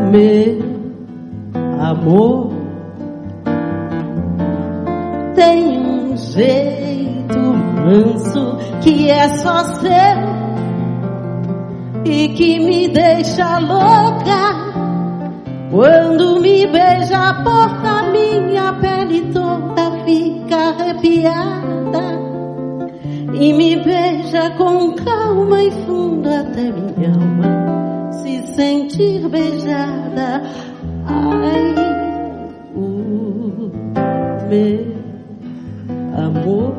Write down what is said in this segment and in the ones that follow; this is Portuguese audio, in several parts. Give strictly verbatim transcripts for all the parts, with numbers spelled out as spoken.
Meu amor tem um jeito manso que é só seu e que me deixa louca. Quando me beija a porta, minha pele toda fica arrepiada e me beija com calma e fundo até minha alma se sentir beijada. Ai, o meu amor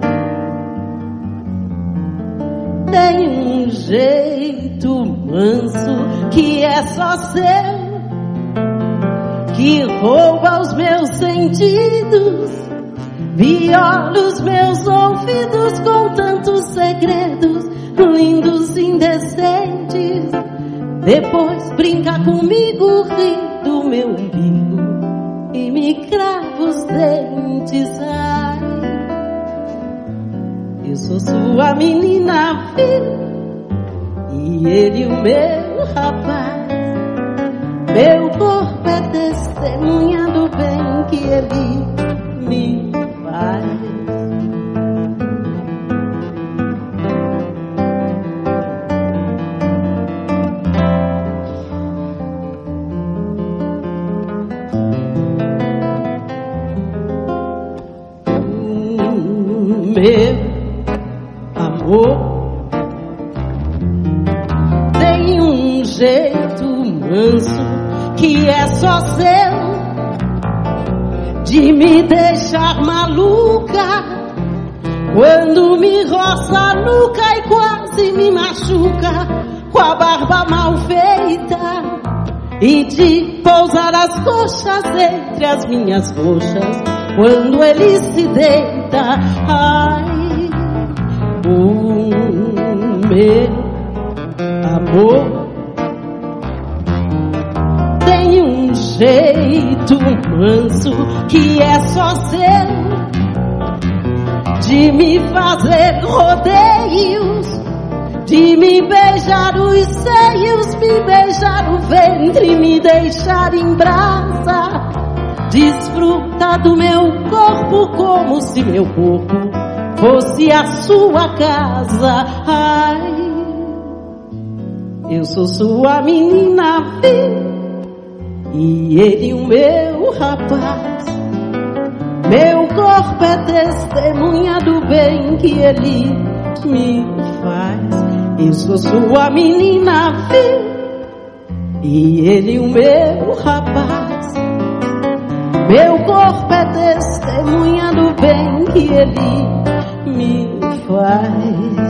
tem um jeito manso que é só seu, que rouba os meus sentidos, viola os meus ouvidos com tantos segredos lindos e indecentes. Depois brinca comigo, ri do meu umbigo e me crava os dentes. Ai, eu sou sua menina filha e ele o meu rapaz. Meu corpo é testemunha do bem que ele me faz. Meu amor tem um jeito manso que é só seu de me deixar maluca. Quando me roça a nuca e quase me machuca com a barba mal feita e de pousar as coxas entre as minhas coxas quando ele se deita. Ai, o meu amor tem um jeito manso que é só seu de me fazer rodeios, de me beijar os seios, me beijar o ventre, me deixar em brasa. Desfruta do meu corpo como se meu corpo fosse a sua casa. Ai, eu sou sua menina filha e ele o meu rapaz. Meu corpo é testemunha do bem que ele me faz. Eu sou sua menina filha e ele o meu rapaz. Meu corpo é testemunha do bem que ele me faz.